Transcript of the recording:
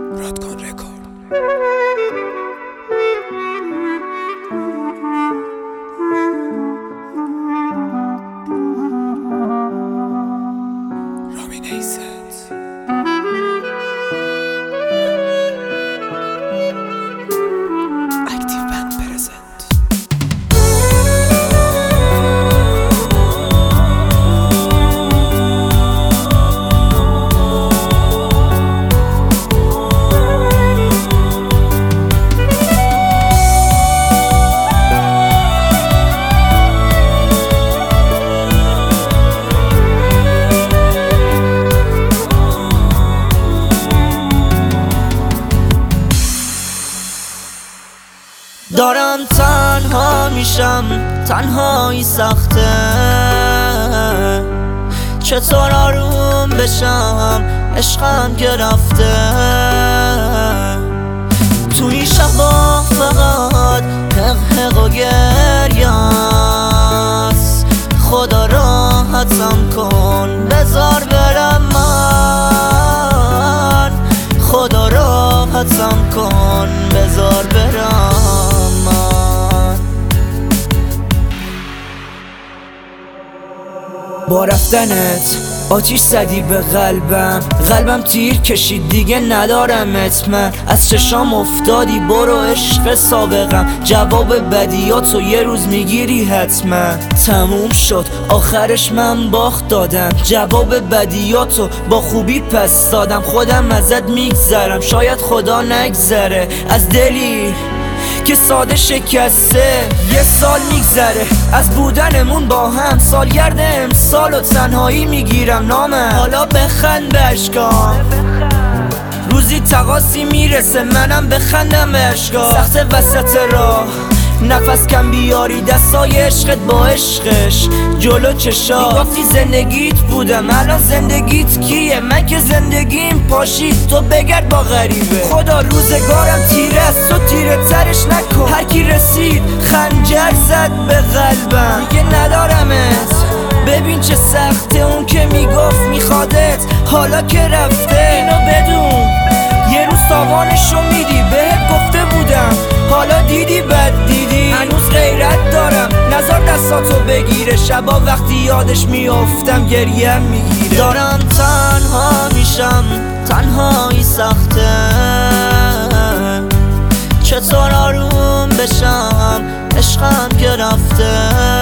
رادکان رکورد. رامین ایست اکتیو بند پرزنت. دارم تنها میشم، تنهایی سخته، چطور آروم بشم، عشقم گرفته. تو این شبا فقط حق و گریه‌ست. خدا راحتم کن، بذار برم من. خدا راحتم کن، بذار برم. با رفتنت آتیش زدی به قلبم تیر کشید، دیگه ندارمت. من از چشام افتادی، برو عشق سابقم. جواب بدیاتو یه روز میگیری حتما. تموم شد آخرش، من باخت دادم. جواب بدیاتو با خوبی پس دادم. خودم ازت میگذرم، شاید خدا نگذره از دلی که ساده شکسته. یه سال میگذره از بودنمون با هم، سالگرد امسال و تنهایی میگیرم نامم. حالا بخند به اشکام، روزی تقاسی میرسه منم بخندم به اشکام. سخت وسط راه نفس کم بیاری، دستای عشقت با عشقش جلو چشا. میگفتی زندگیت بودم، الان زندگیت کیه؟ من که زندگیم پاشید، تو بگرد با غریبه. خدا روزگارم تیره است، تو تیره ترش نکن. هر کی رسید خنجر زد به قلبم، دیگه ندارمت. ببین چه سخته، اون که میگفت میخوادت حالا که رفته. اینو بدون یه روز تاوانشو میدی، بهت گفته بودم حالا دیدی بد دیدی. هنوز غیرت دارم، نذار دستاتو بگیره. شبا وقتی یادش میافتم گریم میگیره. دارم تنها میشم، تنهایی سخته، چطور آروم بشم، عشقم گرفته.